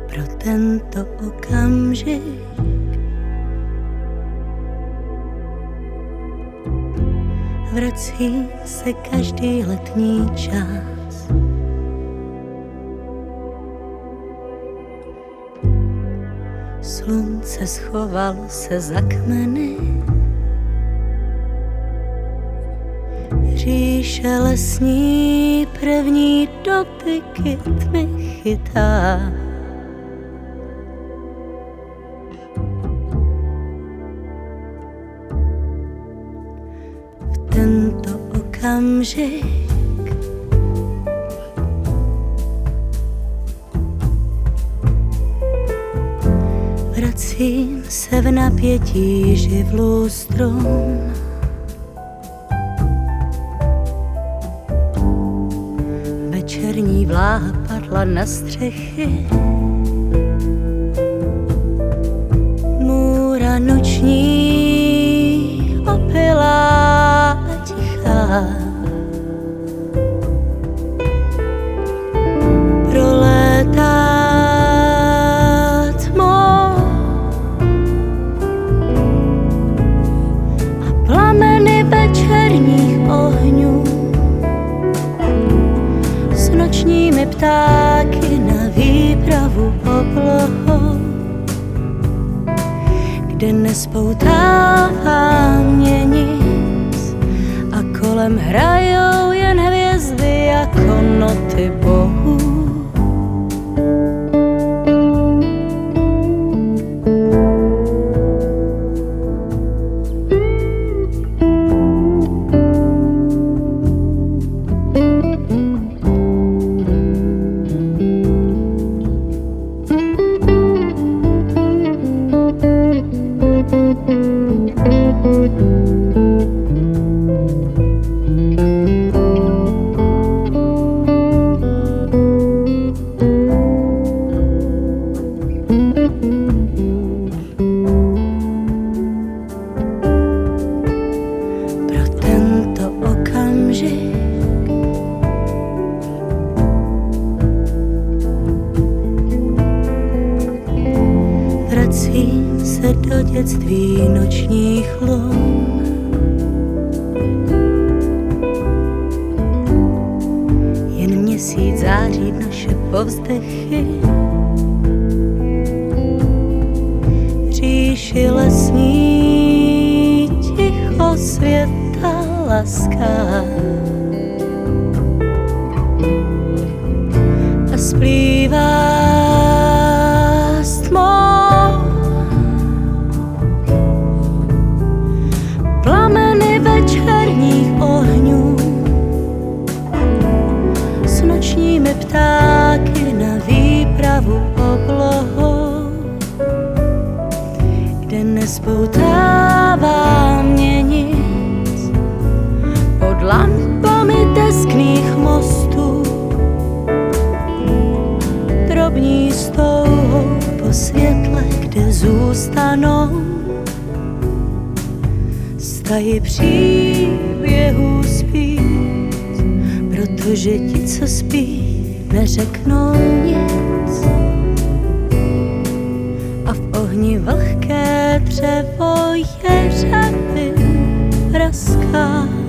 pro tento okamžik. Vrací se každý letní čas. Slunce schovalo se za kmeny, říše lesní první dotyky tmy chytá. V tento okamžik vracím se v napětí živlu strun. Večerní vláha padla na střechy, můra noční opilá a tichá. Prolétá tmou a plameny večerních ohňů s nočními ptáky na výpravu oblohou, kde nespoutává mě nic a kolem hrajou jen hvězdy jako noty bohů. Pro tento okamžik vracím se do dětství nočních lun. Jen měsíc září naše povzdechy, říši lesní ticho světa laská a splývá s tmou. Plameny večerních ohňů s nočními ptáky na výpravu oblohou, kde nespoutává mě nic pod lampami teskných mostů. Drobní stouhou po světle, kde zůstanou stají příběhů spít, protože ti, co spí, neřeknou nic. A v ohni vlhké dřevo jeřabin praská.